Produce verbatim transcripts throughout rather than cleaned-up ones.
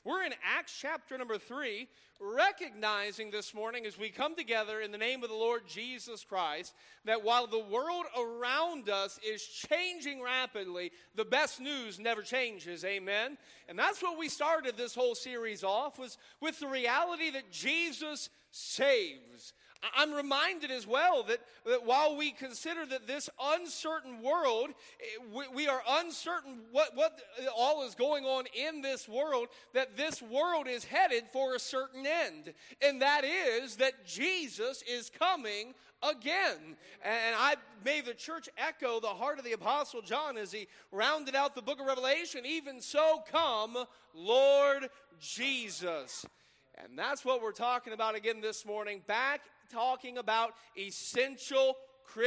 We're in Acts chapter number three, recognizing this morning as we come together in the name of the Lord Jesus Christ, that while the world around us is changing rapidly, the best news never changes, amen? And that's what we started this whole series off, was with the reality that Jesus saves. I'm reminded as well that, that while we consider that this uncertain world, we, we are uncertain what, what all is going on in this world, that this world is headed for a certain end. And that is that Jesus is coming again. And I made the church echo the heart of the Apostle John as he rounded out the book of Revelation. Even so come, Lord Jesus. And that's what we're talking about again this morning. Back talking about essential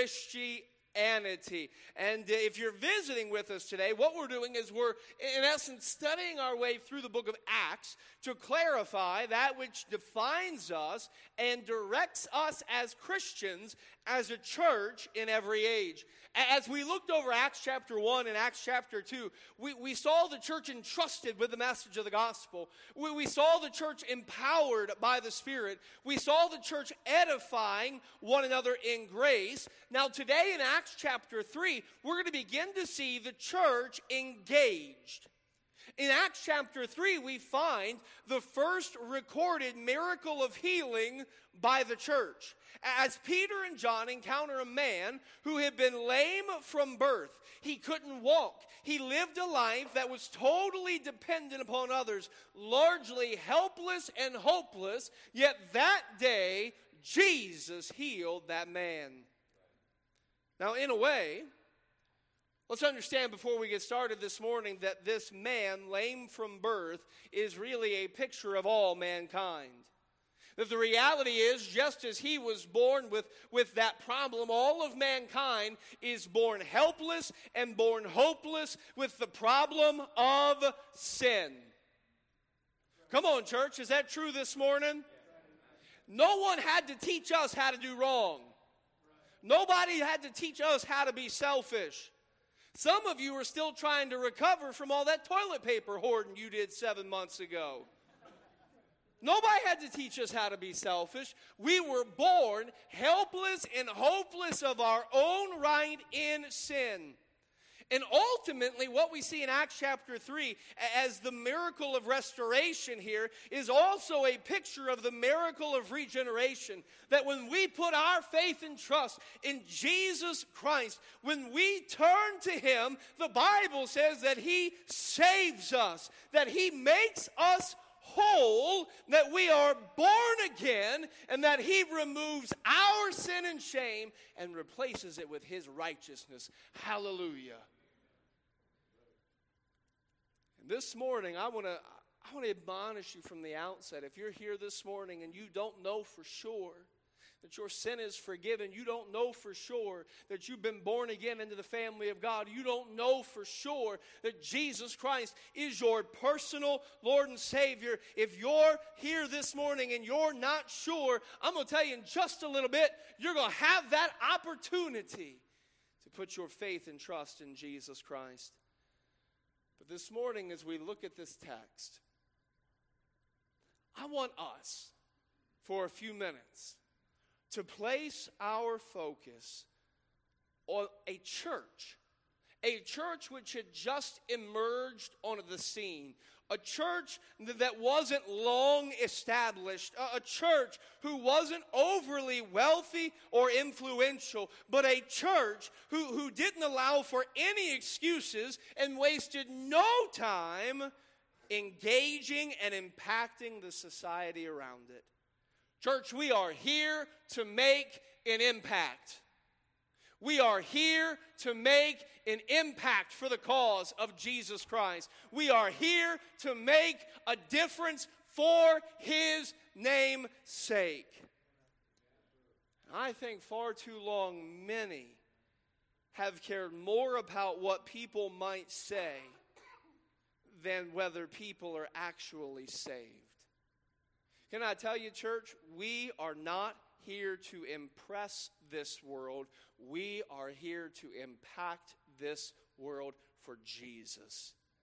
Christianity. And if you're visiting with us today, what we're doing is we're, in essence, studying our way through the book of Acts to clarify that which defines us and directs us as Christians, as a church in every age. As we looked over Acts chapter one and Acts chapter two, we, we saw the church entrusted with the message of the gospel. We, we saw the church empowered by the Spirit. We saw the church edifying one another in grace. Now today in Acts chapter three, we're going to begin to see the church engaged. In Acts chapter three, we find the first recorded miracle of healing by the church. As Peter and John encounter a man who had been lame from birth. He couldn't walk. He lived a life that was totally dependent upon others, largely helpless and hopeless, yet that day, Jesus healed that man. Now, in a way, let's understand before we get started this morning that this man, lame from birth, is really a picture of all mankind. That the reality is, just as he was born with, with that problem, all of mankind is born helpless and born hopeless with the problem of sin. Come on, church, is that true this morning? No one had to teach us how to do wrong. Nobody had to teach us how to be selfish. Some of you are still trying to recover from all that toilet paper hoarding you did seven months ago. Nobody had to teach us how to be selfish. We were born helpless and hopeless of our own right in sin. And ultimately, what we see in Acts chapter three as the miracle of restoration here is also a picture of the miracle of regeneration. That when we put our faith and trust in Jesus Christ, when we turn to Him, the Bible says that He saves us, that He makes us whole, that we are born again, and that He removes our sin and shame and replaces it with His righteousness. Hallelujah. And this morning, I want to I want to admonish you from the outset. If you're here this morning and you don't know for sure that your sin is forgiven, you don't know for sure that you've been born again into the family of God, you don't know for sure that Jesus Christ is your personal Lord and Savior, if you're here this morning and you're not sure, I'm going to tell you in just a little bit, you're going to have that opportunity to put your faith and trust in Jesus Christ. But this morning, as we look at this text, I want us, for a few minutes, to place our focus on a church, a church which had just emerged onto the scene, a church that wasn't long established, a church who wasn't overly wealthy or influential, but a church who, who didn't allow for any excuses and wasted no time engaging and impacting the society around it. Church, we are here to make an impact. We are here to make an impact for the cause of Jesus Christ. We are here to make a difference for His name's sake. I think far too long many have cared more about what people might say than whether people are actually saved. Can I tell you, church, we are not here to impress this world. We are here to impact this world for Jesus.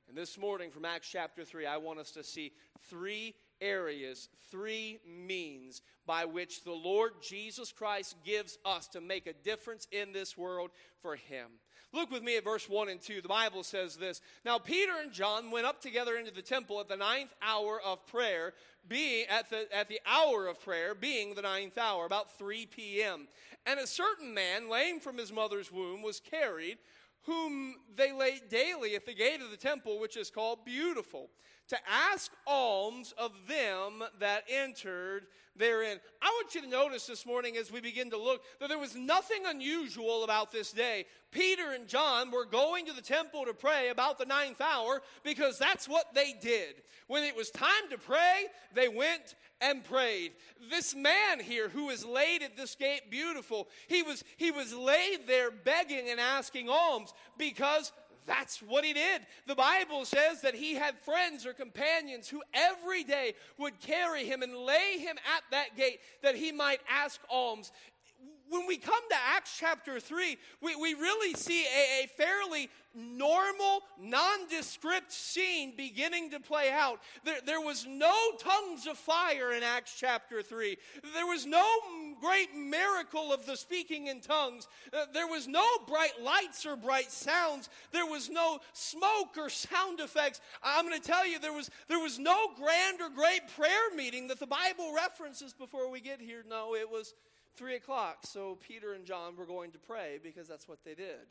And this morning from Acts chapter three, I want us to see three areas, three means by which the Lord Jesus Christ gives us to make a difference in this world for Him. Look with me at verse one and two. The Bible says this: Now Peter and John went up together into the temple at the ninth hour of prayer, being at the at the hour of prayer, being the ninth hour, about three p.m. And a certain man, lame from his mother's womb, was carried, whom they laid daily at the gate of the temple, which is called Beautiful, to ask alms of them that entered therein. I want you to notice this morning as we begin to look that there was nothing unusual about this day. Peter and John were going to the temple to pray about the ninth hour because that's what they did. When it was time to pray, they went and prayed. This man here who is laid at this gate Beautiful, he was, he was laid there begging and asking alms because that's what he did. The Bible says that he had friends or companions who every day would carry him and lay him at that gate that he might ask alms. When we come to Acts chapter three, we, we really see a, a fairly normal, nondescript scene beginning to play out. There, there was no tongues of fire in Acts chapter three. There was no great miracle of the speaking in tongues. Uh, there was no bright lights or bright sounds. There was no smoke or sound effects. I'm going to tell you, there was, there was no grand or great prayer meeting that the Bible references before we get here. No, it was three o'clock, so Peter and John were going to pray because that's what they did.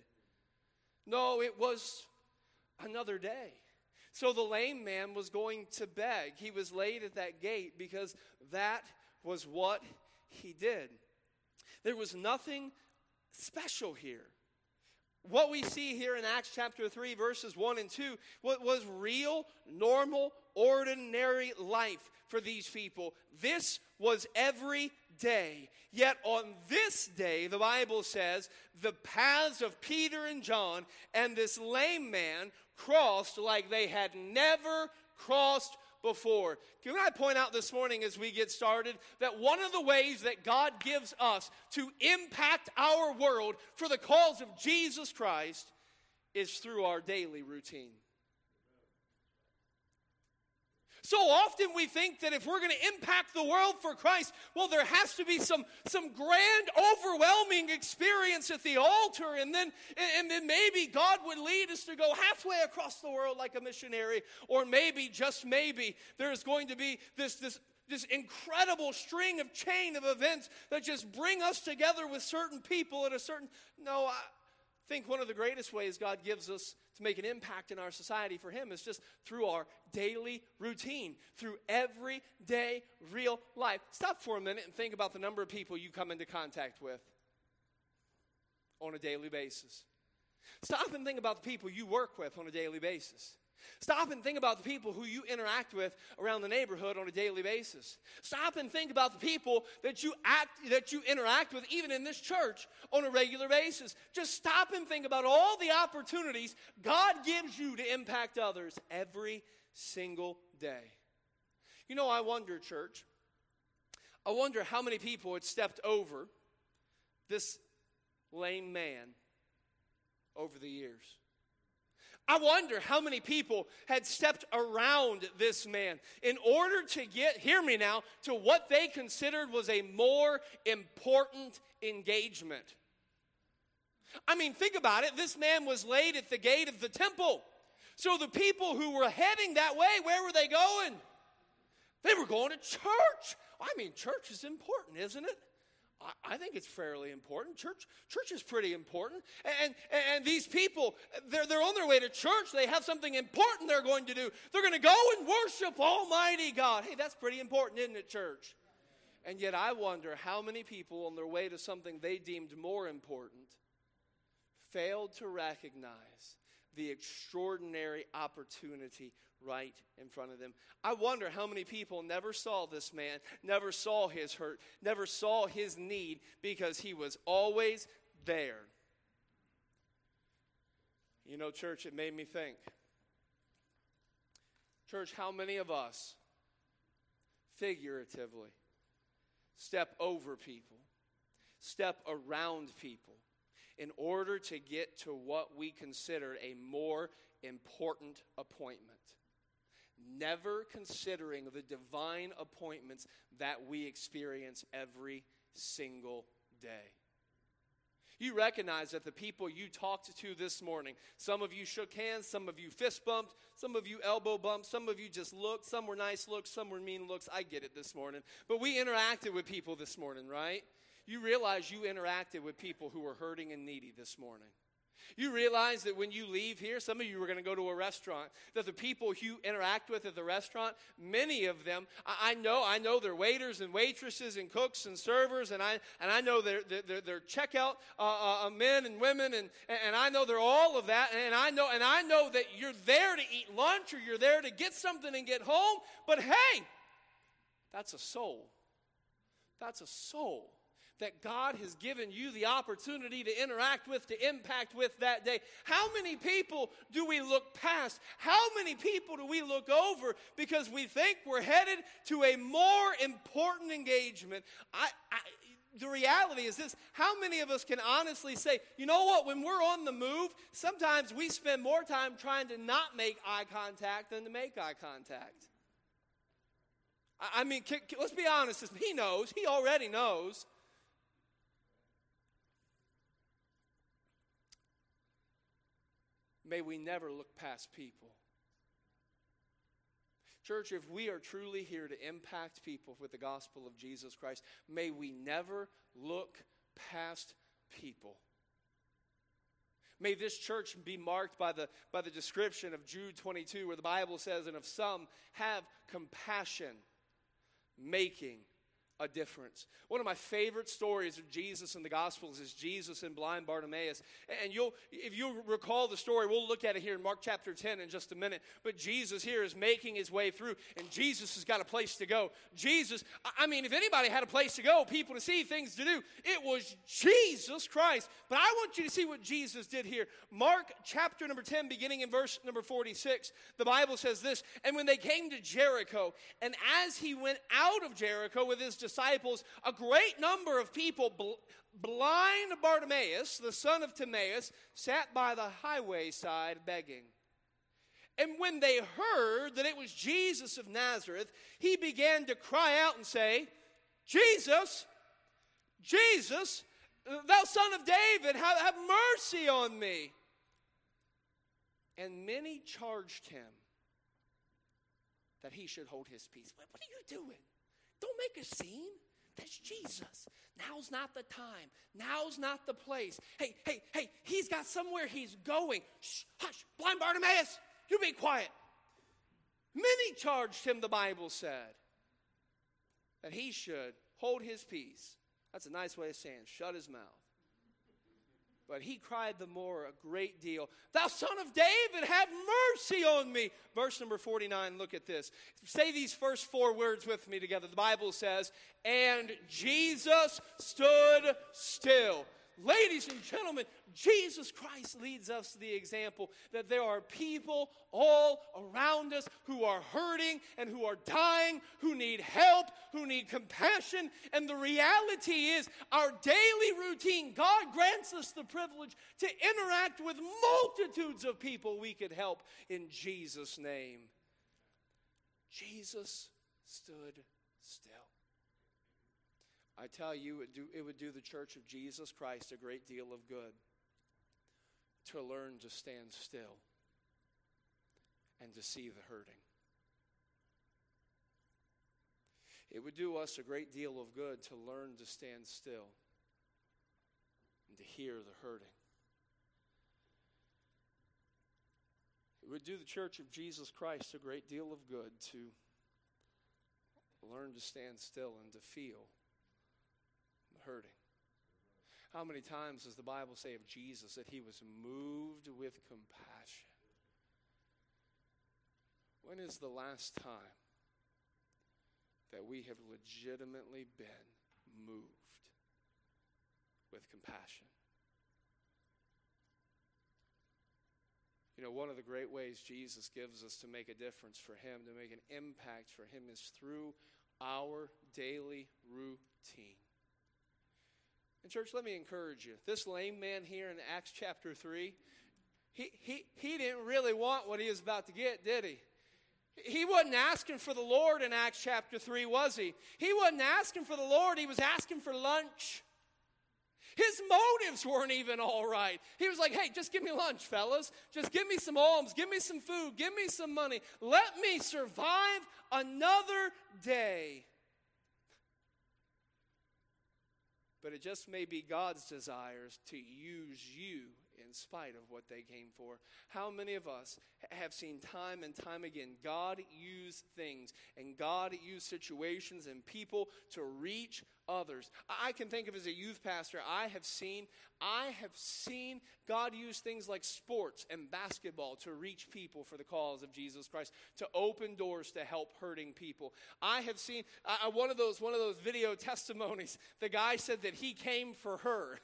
No, it was another day. So the lame man was going to beg. He was laid at that gate because that was what he did. There was nothing special here. What we see here in Acts chapter three, verses one and two, what was real, normal, ordinary life for these people. This was every day. Yet on this day, the Bible says, the paths of Peter and John and this lame man crossed like they had never crossed before. Can I point out this morning as we get started that one of the ways that God gives us to impact our world for the cause of Jesus Christ is through our daily routine. So often we think that if we're going to impact the world for Christ, well, there has to be some, some grand, overwhelming experience at the altar, and then, and then maybe God would lead us to go halfway across the world like a missionary, or maybe, just maybe, there's going to be this, this, this incredible string of chain of events that just bring us together with certain people at a certain... No, I think one of the greatest ways God gives us to make an impact in our society for Him is just through our daily routine, through everyday real life. Stop for a minute and think about the number of people you come into contact with on a daily basis. Stop and think about the people you work with on a daily basis. Stop and think about the people who you interact with around the neighborhood on a daily basis. Stop and think about the people that you act, that you interact with even in this church on a regular basis. Just stop and think about all the opportunities God gives you to impact others every single day. You know, I wonder, church, I wonder how many people had stepped over this lame man over the years. I wonder how many people had stepped around this man in order to get, hear me now, to what they considered was a more important engagement. I mean, think about it. This man was laid at the gate of the temple. So the people who were heading that way, where were they going? They were going to church. I mean, church is important, isn't it? I think it's fairly important. Church, church is pretty important. And, and these people, they're, they're on their way to church. They have something important they're going to do. They're going to go and worship Almighty God. Hey, that's pretty important, isn't it, church? And yet I wonder how many people on their way to something they deemed more important failed to recognize the extraordinary opportunity right in front of them. I wonder how many people never saw this man, never saw his hurt, never saw his need because he was always there. You know, church, it made me think. Church, how many of us figuratively step over people, step around people in order to get to what we consider a more important appointment. Never considering the divine appointments that we experience every single day. You recognize that the people you talked to this morning, some of you shook hands, some of you fist bumped, some of you elbow bumped, some of you just looked, some were nice looks, some were mean looks. I get it this morning. But we interacted with people this morning, right? You realize you interacted with people who were hurting and needy this morning. You realize that when you leave here, some of you are going to go to a restaurant, that the people you interact with at the restaurant, many of them, I, I know, I know they're waiters and waitresses and cooks and servers, and I and I know they're they're, they're checkout uh, uh, men and women, and and I know they're all of that, and I know and I know that you're there to eat lunch or you're there to get something and get home. But hey, that's a soul. That's a soul that God has given you the opportunity to interact with, to impact with that day. How many people do we look past? How many people do we look over because we think we're headed to a more important engagement? I, I, the reality is this: how many of us can honestly say, you know what, when we're on the move, sometimes we spend more time trying to not make eye contact than to make eye contact? I, I mean, can, can, let's be honest, he knows, he already knows. May we never look past people. Church, if we are truly here to impact people with the gospel of Jesus Christ, may we never look past people. May this church be marked by the, by the description of Jude twenty-two, where the Bible says, and of some have compassion, making a difference. One of my favorite stories of Jesus in the Gospels is Jesus and blind Bartimaeus. And you'll, if you recall the story, we'll look at it here in Mark chapter ten in just a minute. But Jesus here is making his way through, and Jesus has got a place to go. Jesus, I mean, if anybody had a place to go, people to see, things to do, it was Jesus Christ. But I want you to see what Jesus did here. Mark chapter number ten, beginning in verse number forty-six, the Bible says this: and when they came to Jericho, and as he went out of Jericho with his disciples, a great number of people, bl- blind Bartimaeus, the son of Timaeus, sat by the highway side begging. And when they heard that it was Jesus of Nazareth, he began to cry out and say, Jesus, Jesus, thou son of David, have, have mercy on me. And many charged him that he should hold his peace. What, what are you doing? Don't make a scene. That's Jesus. Now's not the time. Now's not the place. Hey, hey, hey, he's got somewhere he's going. Shh, hush, blind Bartimaeus, you be quiet. Many charged him, the Bible said, that he should hold his peace. That's a nice way of saying shut his mouth. But he cried the more a great deal, thou son of David, have mercy on me. Verse number forty-nine, look at this. Say these first four words with me together. The Bible says, and Jesus stood still. Ladies and gentlemen, Jesus Christ leads us to the example that there are people all around us who are hurting and who are dying, who need help, who need compassion. And the reality is, our daily routine, God grants us the privilege to interact with multitudes of people we could help in Jesus' name. Jesus stood still. I tell you, it would, do, it would do the Church of Jesus Christ a great deal of good to learn to stand still and to see the hurting. It would do us a great deal of good to learn to stand still and to hear the hurting. It would do the Church of Jesus Christ a great deal of good to learn to stand still and to feel hurting. How many times does the Bible say of Jesus that he was moved with compassion? When is the last time that we have legitimately been moved with compassion? You know, one of the great ways Jesus gives us to make a difference for him, to make an impact for him, is through our daily routine. And church, let me encourage you. This lame man here in Acts chapter three, he, he, he didn't really want what he was about to get, did he? He wasn't asking for the Lord in Acts chapter three, was he? He wasn't asking for the Lord. He was asking for lunch. His motives weren't even all right. He was like, hey, just give me lunch, fellas. Just give me some alms. Give me some food. Give me some money. Let me survive another day. But it just may be God's desires to use you in spite of what they came for. How many of us have seen time and time again God use things and God use situations and people to reach others? I can think of as a youth pastor, I have seen, I have seen God use things like sports and basketball to reach people for the cause of Jesus Christ, to open doors to help hurting people. I have seen uh, one of those one of those video testimonies. The guy said that he came for her,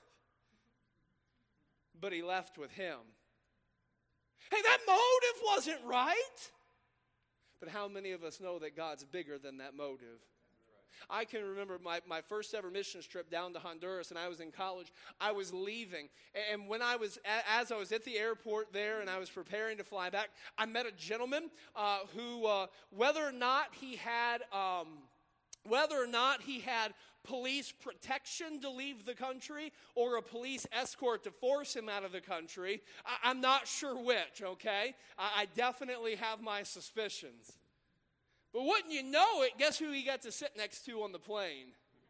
but he left with him. Hey, that motive wasn't right. But how many of us know that God's bigger than that motive? I can remember my, my first ever missions trip down to Honduras, and I was in college. I was leaving, and when I was, as I was at the airport there, and I was preparing to fly back, I met a gentleman uh, who, uh, whether or not he had, um, whether or not he had police protection to leave the country or a police escort to force him out of the country, I, I'm not sure which. Okay, I, I definitely have my suspicions. But wouldn't you know it, guess who he got to sit next to on the plane?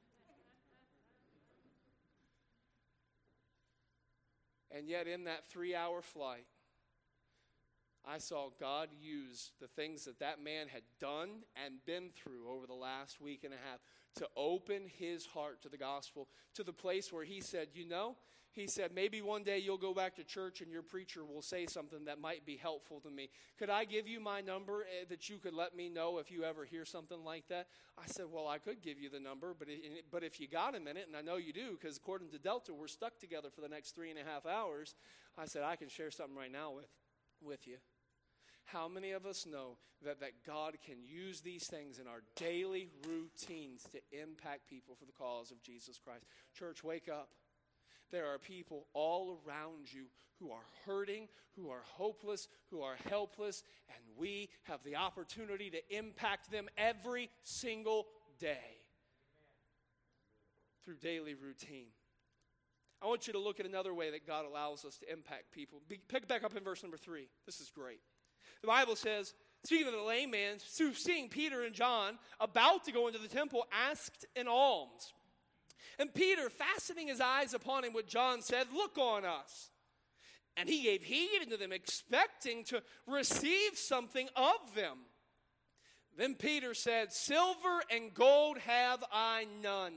And yet in that three-hour flight, I saw God use the things that that man had done and been through over the last week and a half to open his heart to the gospel, to the place where he said, you know, he said, maybe one day you'll go back to church and your preacher will say something that might be helpful to me. Could I give you my number that you could let me know if you ever hear something like that? I said, well, I could give you the number, but it, but if you got a minute, and I know you do, because according to Delta, we're stuck together for the next three and a half hours. I said, I can share something right now with, with you. How many of us know that, that God can use these things in our daily routines to impact people for the cause of Jesus Christ? Church, wake up. There are people all around you who are hurting, who are hopeless, who are helpless, and we have the opportunity to impact them every single day through daily routine. I want you to look at another way that God allows us to impact people. Pick back up in verse number three. This is great. The Bible says, speaking of the lame man, seeing Peter and John about to go into the temple, asked an alms. And Peter, fastening his eyes upon him, what John said, look on us. And he gave heed unto them, expecting to receive something of them. Then Peter said, silver and gold have I none.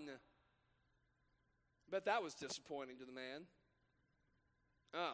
But that was disappointing to the man. Oh.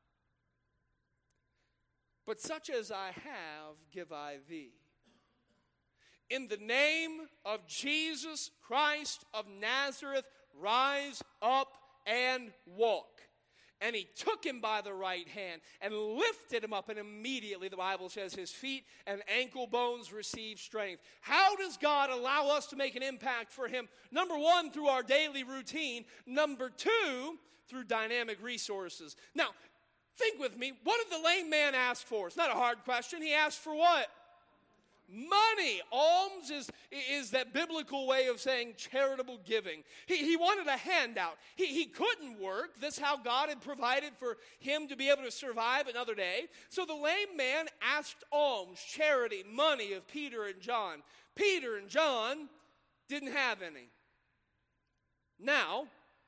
But such as I have, give I thee. In the name of Jesus Christ of Nazareth, rise up and walk. And he took him by the right hand and lifted him up, and immediately, the Bible says, his feet and ankle bones received strength. How does God allow us to make an impact for him? Number one, through our daily routine. Number two, through dynamic resources. Now, think with me, what did the lame man ask for? It's not a hard question. He asked for what? Money. Alms is, is that biblical way of saying charitable giving. He, he wanted a handout. He, he couldn't work. That's how God had provided for him to be able to survive another day. So the lame man asked alms, charity, money of Peter and John. Peter and John didn't have any. Now,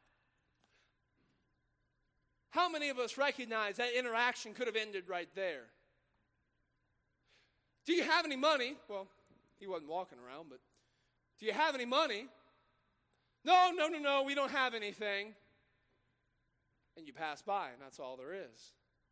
how many of us recognize that interaction could have ended right there? Do you have any money? Well, he wasn't walking around, but do you have any money? No, no, no, no, we don't have anything. And you pass by, and that's all there is.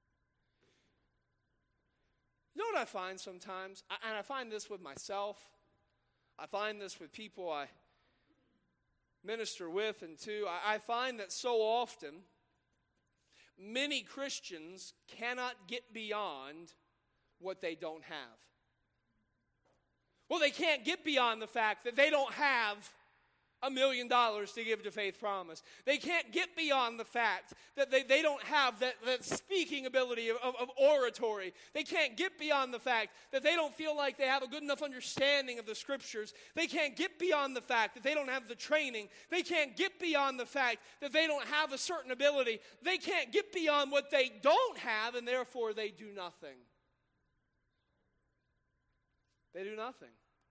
You know what I find sometimes? I, and I find this with myself. I find this with people I minister with and to. I, I find that so often, many Christians cannot get beyond what they don't have. Well, they can't get beyond the fact that they don't have a million dollars to give to Faith Promise. They can't get beyond the fact that they, they don't have that, that speaking ability of, of, of oratory. They can't get beyond the fact that they don't feel like they have a good enough understanding of the Scriptures. They can't get beyond the fact that they don't have the training. They can't get beyond the fact that they don't have a certain ability. They can't get beyond what they don't have, and therefore they do nothing. They do nothing.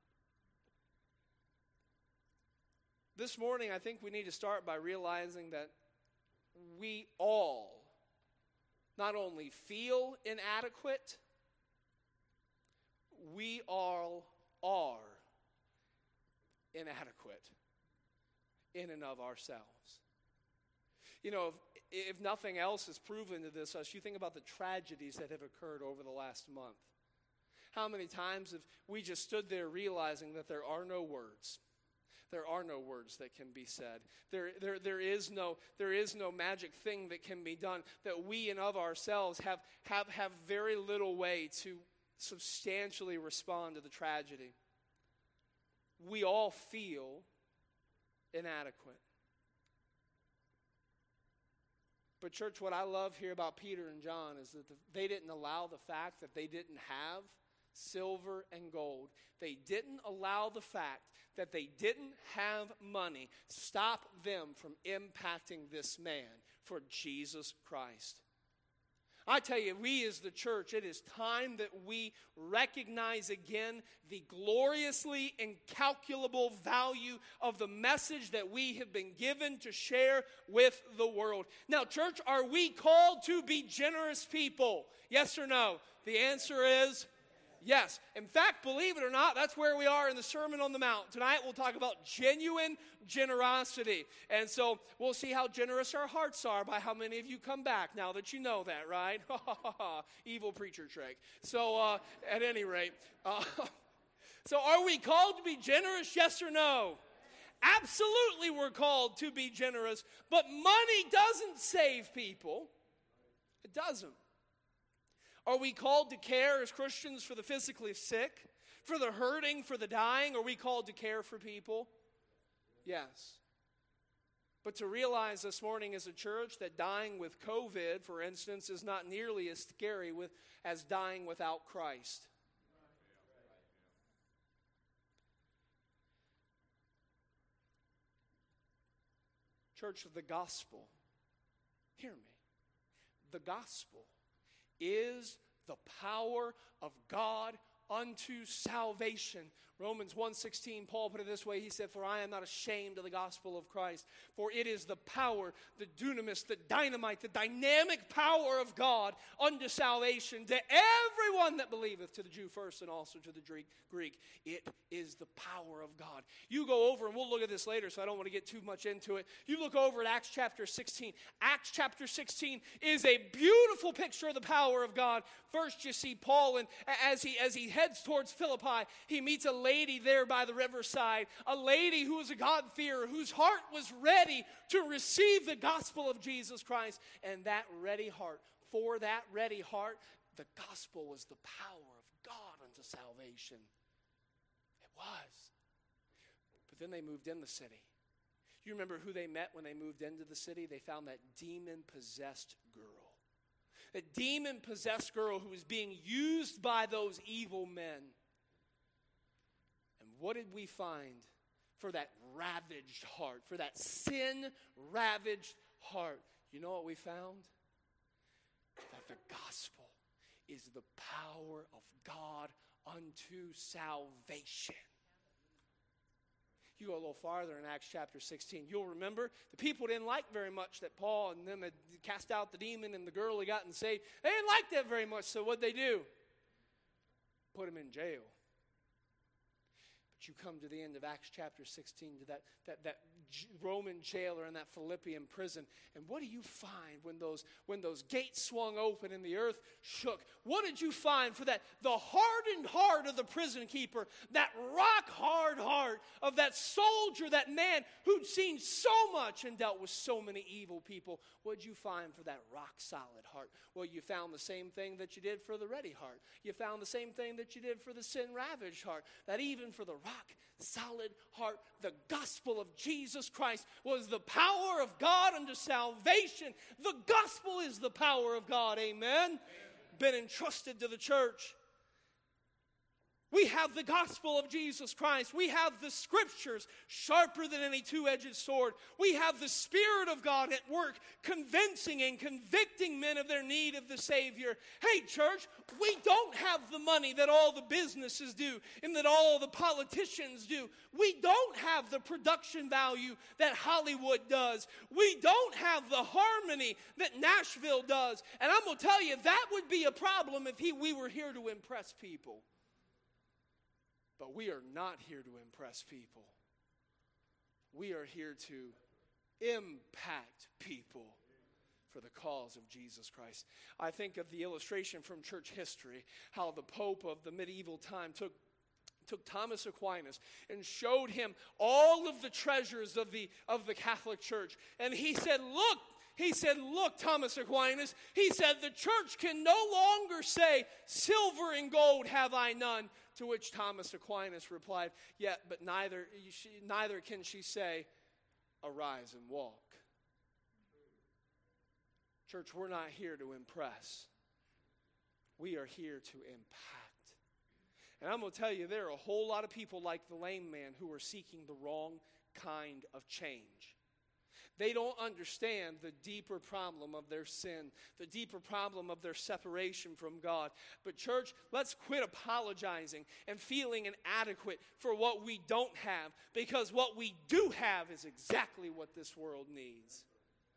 This morning, I think we need to start by realizing that we all not only feel inadequate, we all are inadequate in and of ourselves. You know, if, if nothing else is proven to this, us, you think about the tragedies that have occurred over the last month. How many times have we just stood there realizing that there are no words? There are no words that can be said. There, there, there, is no, there is no magic thing that can be done, that we and of ourselves have, have, have very little way to substantially respond to the tragedy. We all feel inadequate. But church, what I love here about Peter and John is that the, they didn't allow the fact that they didn't have silver and gold. They didn't allow the fact that they didn't have money stop them from impacting this man for Jesus Christ. I tell you, we as the church, it is time that we recognize again the gloriously incalculable value of the message that we have been given to share with the world. Now, church, are we called to be generous people? Yes or no? The answer is yes. In fact, believe it or not, that's where we are in the Sermon on the Mount. Tonight we'll talk about genuine generosity. And so we'll see how generous our hearts are by how many of you come back now that you know that, right? Evil preacher trick. So uh, at any rate, uh, so are we called to be generous, yes or no? Absolutely we're called to be generous, but money doesn't save people. It doesn't. Are we called to care as Christians for the physically sick, for the hurting, for the dying? Are we called to care for people? Yes. But to realize this morning as a church that dying with COVID, for instance, is not nearly as scary with, as dying without Christ. Church of the gospel, hear me. The gospel is the power of God unto salvation. Romans one sixteen, Paul put it this way. He said, "For I am not ashamed of the gospel of Christ, for it is the power, the dunamis, the dynamite, the dynamic power of God unto salvation to everyone that believeth, to the Jew first and also to the Greek. It is the power of God." You go over, and we'll look at this later, so I don't want to get too much into it. You look over at Acts chapter sixteen. Acts chapter sixteen is a beautiful picture of the power of God. First, you see Paul, and as he as he heads towards Philippi, he meets a lady there by the riverside, a lady who was a God-fearer, whose heart was ready to receive the gospel of Jesus Christ. And that ready heart, for that ready heart, the gospel was the power of God unto salvation. It was. But then they moved in the city. You remember who they met when they moved into the city? They found that demon-possessed girl. A demon-possessed girl who was being used by those evil men. And what did we find for that ravaged heart, for that sin-ravaged heart? You know what we found? That the gospel is the power of God unto salvation. You go a little farther in Acts chapter sixteen. You'll remember the people didn't like very much that Paul and them had cast out the demon and the girl had gotten saved. They didn't like that very much, so what'd they do? Put him in jail. But you come to the end of Acts chapter sixteen, to that, that, that Roman jailer in that Philippian prison. And what do you find when those, when those gates swung open and the earth shook? What did you find for that? The hardened heart of the prison keeper, that rock-hard heart of that soldier, that man who'd seen so much and dealt with so many evil people. What did you find for that rock-solid heart? Well, you found the same thing that you did for the ready heart. You found the same thing that you did for the sin-ravaged heart. That even for the rock solid heart. The gospel of Jesus Christ was the power of God unto salvation. The gospel is the power of God. Amen? Amen. Been entrusted to the church. We have the gospel of Jesus Christ. We have the scriptures sharper than any two-edged sword. We have the Spirit of God at work, convincing and convicting men of their need of the Savior. Hey, church, we don't have the money that all the businesses do and that all the politicians do. We don't have the production value that Hollywood does. We don't have the harmony that Nashville does. And I'm going to tell you, that would be a problem if he, we were here to impress people. But we are not here to impress people. We are here to impact people for the cause of Jesus Christ. I think of the illustration from church history, how the Pope of the medieval time took, took Thomas Aquinas and showed him all of the treasures of the, of the Catholic Church. And he said, look, He said, look, Thomas Aquinas, he said, the church can no longer say, silver and gold have I none. To which Thomas Aquinas replied, yet, but neither, she, neither can she say, arise and walk. Church, we're not here to impress. We are here to impact. And I'm going to tell you, there are a whole lot of people like the lame man who are seeking the wrong kind of change. They don't understand the deeper problem of their sin, the deeper problem of their separation from God. But church, let's quit apologizing and feeling inadequate for what we don't have, because what we do have is exactly what this world needs.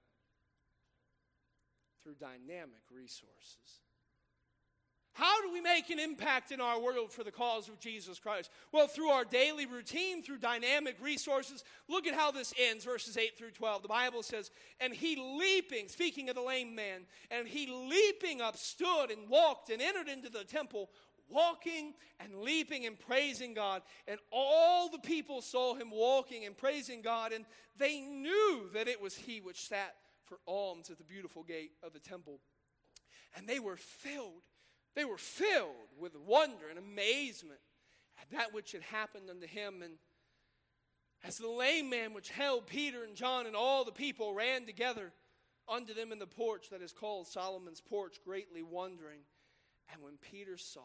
Through dynamic resources. How do we make an impact in our world for the cause of Jesus Christ? Well, through our daily routine, through dynamic resources. Look at how this ends, verses eight through twelve. The Bible says, and he leaping, speaking of the lame man, and he leaping up stood and walked and entered into the temple, walking and leaping and praising God. And all the people saw him walking and praising God, and they knew that it was he which sat for alms at the beautiful gate of the temple. And they were filled. They were filled with wonder and amazement at that which had happened unto him. And as the lame man which held Peter and John and all the people ran together unto them in the porch that is called Solomon's porch, greatly wondering. And when Peter saw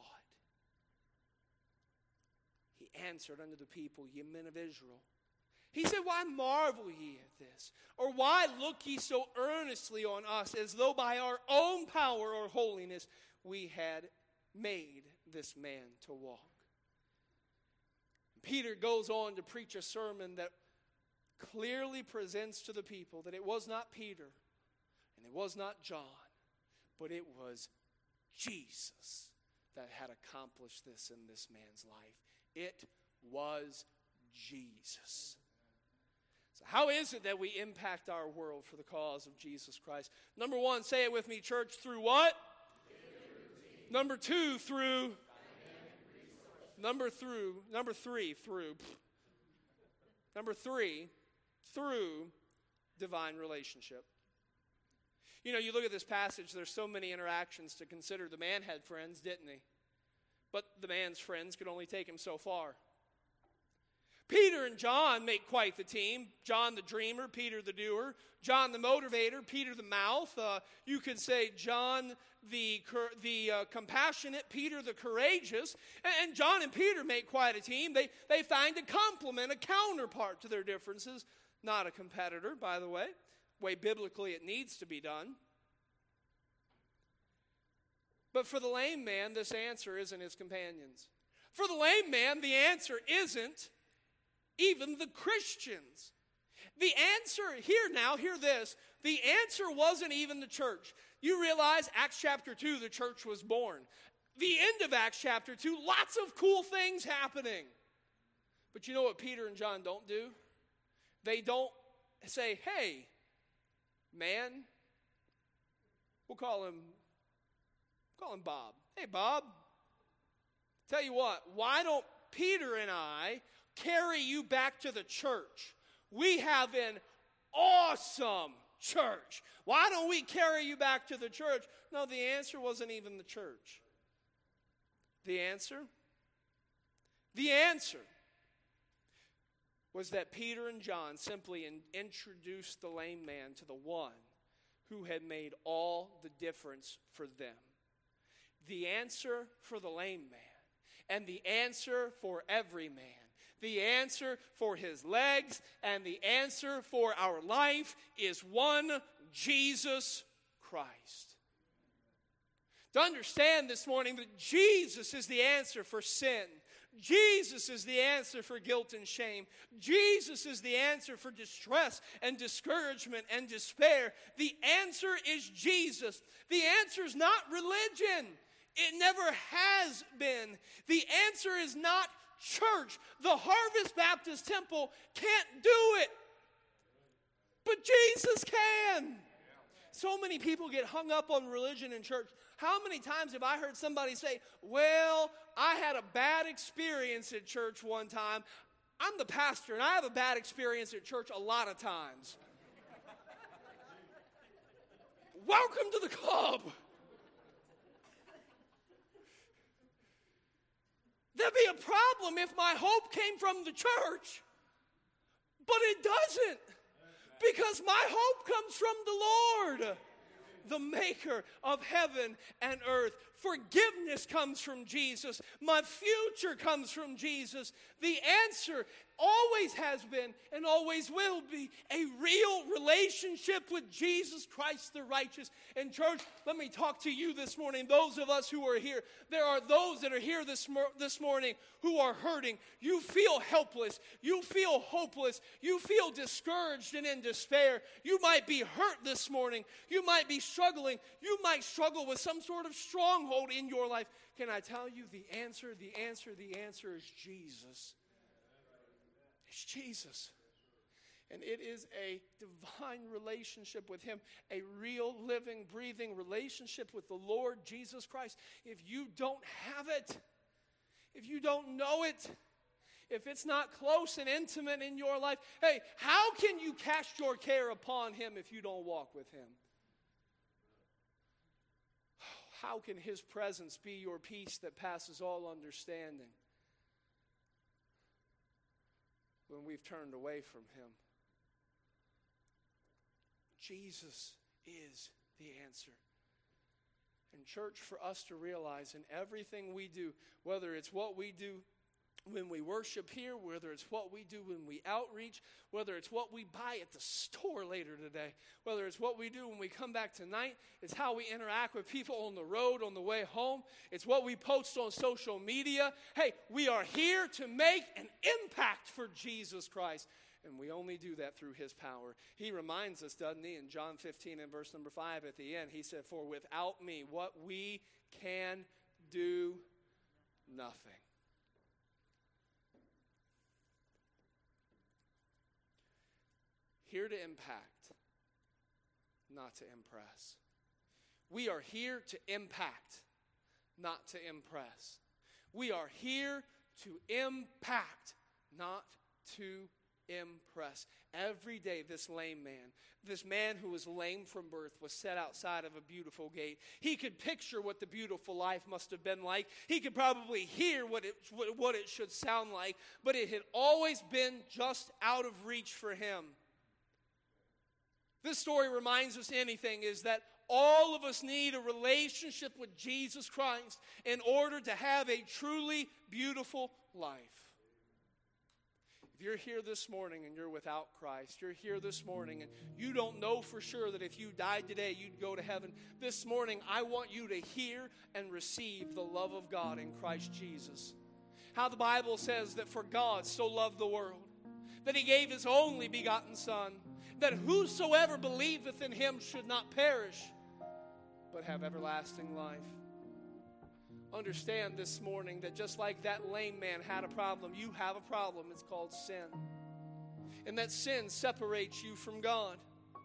it, he answered unto the people, ye men of Israel. He said, why marvel ye at this? Or why look ye so earnestly on us, as though by our own power or holiness we had made this man to walk? Peter goes on to preach a sermon that clearly presents to the people that it was not Peter and it was not John, but it was Jesus that had accomplished this in this man's life. It was Jesus. So how is it that we impact our world for the cause of Jesus Christ? Number one, say it with me, church, through what? Number two, through. Number through. Number three, through. Number three, through divine relationship. You know, you look at this passage, there's so many interactions to consider. The man had friends, didn't he? But the man's friends could only take him so far. Peter and John make quite the team. John the dreamer, Peter the doer. John the motivator, Peter the mouth. Uh, you could say John the the uh, compassionate, Peter the courageous. And, and John and Peter make quite a team. They, they find a complement, a counterpart to their differences. Not a competitor, by the way. Way biblically it needs to be done. But for the lame man, this answer isn't his companions. For the lame man, the answer isn't even the Christians. The answer, here now, hear this. The answer wasn't even the church. You realize Acts chapter two, the church was born. The end of Acts chapter two, lots of cool things happening. But you know what Peter and John don't do? They don't say, hey, man, we'll call him, call him Bob. Hey, Bob, tell you what, why don't Peter and I carry you back to the church? We have an awesome church. Why don't we carry you back to the church? No, the answer wasn't even the church. The answer? The answer was that Peter and John simply in, introduced the lame man to the one who had made all the difference for them. The answer for the lame man, and the answer for every man, the answer for his legs, and the answer for our life is one Jesus Christ. To understand this morning that Jesus is the answer for sin. Jesus is the answer for guilt and shame. Jesus is the answer for distress and discouragement and despair. The answer is Jesus. The answer is not religion. It never has been. The answer is not church. The Harvest Baptist Temple can't do it. But Jesus can. So many people get hung up on religion in church. How many times have I heard somebody say, well, I had a bad experience at church one time. I'm the pastor, and I have a bad experience at church a lot of times. Welcome to the club. There'd be a problem if my hope came from the church, but it doesn't, because my hope comes from the Lord, the maker of heaven and earth. Forgiveness comes from Jesus. My future comes from Jesus. The answer always has been and always will be a real relationship with Jesus Christ the righteous. And church, let me talk to you this morning, those of us who are here. There are those that are here this, mor- this morning who are hurting. You feel helpless. You feel hopeless. You feel discouraged and in despair. You might be hurt this morning. You might be struggling. You might struggle with some sort of stronghold in your life. Can I tell you the answer, the answer, the answer is Jesus. It's Jesus. And it is a divine relationship with Him, a real, living, breathing relationship with the Lord Jesus Christ. If you don't have it, if you don't know it, if it's not close and intimate in your life, hey, how can you cast your care upon Him if you don't walk with Him? How can His presence be your peace that passes all understanding when we've turned away from Him? Jesus is the answer. And church, for us to realize in everything we do, whether it's what we do when we worship here, whether it's what we do when we outreach, whether it's what we buy at the store later today, whether it's what we do when we come back tonight, it's how we interact with people on the road on the way home, it's what we post on social media. Hey, we are here to make an impact for Jesus Christ. And we only do that through His power. He reminds us, doesn't He, in John fifteen and verse number five at the end, He said, for without me, what we can do nothing. Here to impact, not to impress. We are here to impact, not to impress. We are here to impact, not to impress. Every day this lame man, this man who was lame from birth, was set outside of a beautiful gate. He could picture what the beautiful life must have been like. He could probably hear what it, what it should sound like, but it had always been just out of reach for him. This story reminds us anything is that all of us need a relationship with Jesus Christ in order to have a truly beautiful life. If you're here this morning and you're without Christ, you're here this morning and you don't know for sure that if you died today you'd go to heaven, this morning I want you to hear and receive the love of God in Christ Jesus. How the Bible says that for God so loved the world, that He gave His only begotten Son, that whosoever believeth in Him should not perish, but have everlasting life. Understand this morning that just like that lame man had a problem, you have a problem. It's called sin. And that sin separates you from God.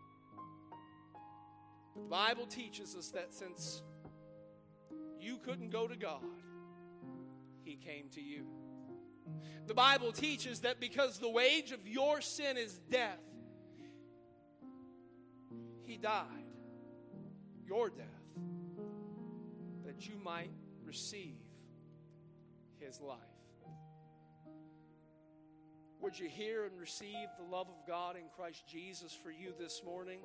The Bible teaches us that since you couldn't go to God, He came to you. The Bible teaches that because the wage of your sin is death, He died, your death, that you might receive His life. Would you hear and receive the love of God in Christ Jesus for you this morning?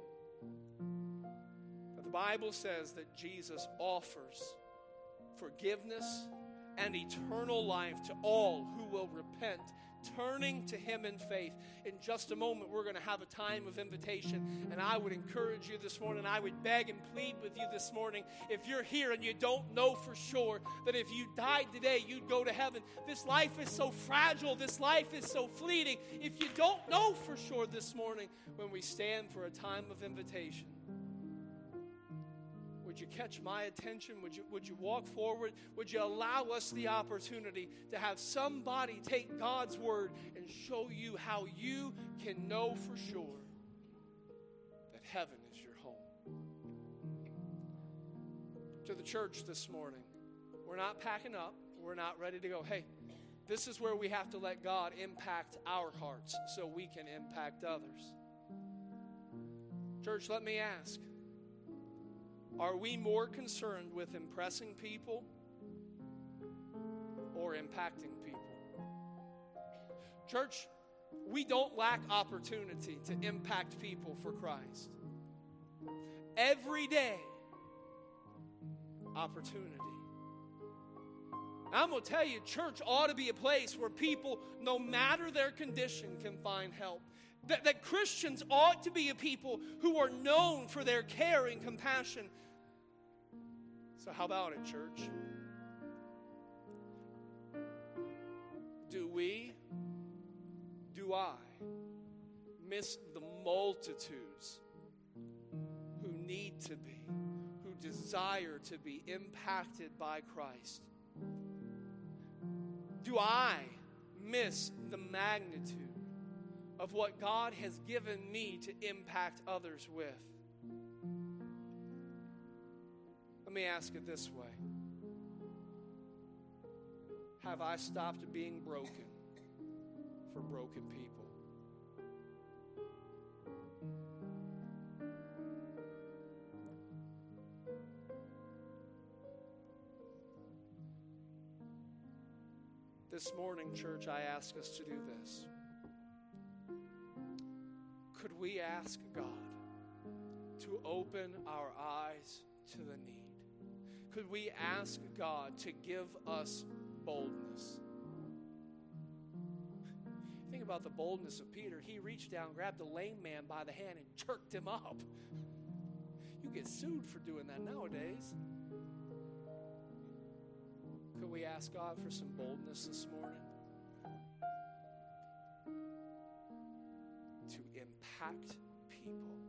The Bible says that Jesus offers forgiveness and eternal life to all who will repent, turning to Him in faith. In just a moment, we're going to have a time of invitation, and I would encourage you this morning, I would beg and plead with you this morning, if you're here and you don't know for sure that if you died today, you'd go to heaven. This life is so fragile. This life is so fleeting. If you don't know for sure this morning, when we stand for a time of invitation, would you catch my attention? Would you, would you walk forward? Would you allow us the opportunity to have somebody take God's word and show you how you can know for sure that heaven is your home? To the church this morning, we're not packing up. We're not ready to go. Hey, this is where we have to let God impact our hearts so we can impact others. Church, let me ask. Are we more concerned with impressing people or impacting people? Church, we don't lack opportunity to impact people for Christ. Every day, opportunity. I'm going to tell you, church ought to be a place where people, no matter their condition, can find help. That, that Christians ought to be a people who are known for their care and compassion. So how about it, church? Do we, do I, miss the multitudes who need to be, who desire to be impacted by Christ? Do I miss the magnitude of what God has given me to impact others with? Let me ask it this way. Have I stopped being broken for broken people? This morning, church, I ask us to do this. Could we ask God to open our eyes to the need? Could we ask God to give us boldness? Think about the boldness of Peter. He reached down, grabbed a lame man by the hand, and jerked him up. You get sued for doing that nowadays. Could we ask God for some boldness this morning to impact people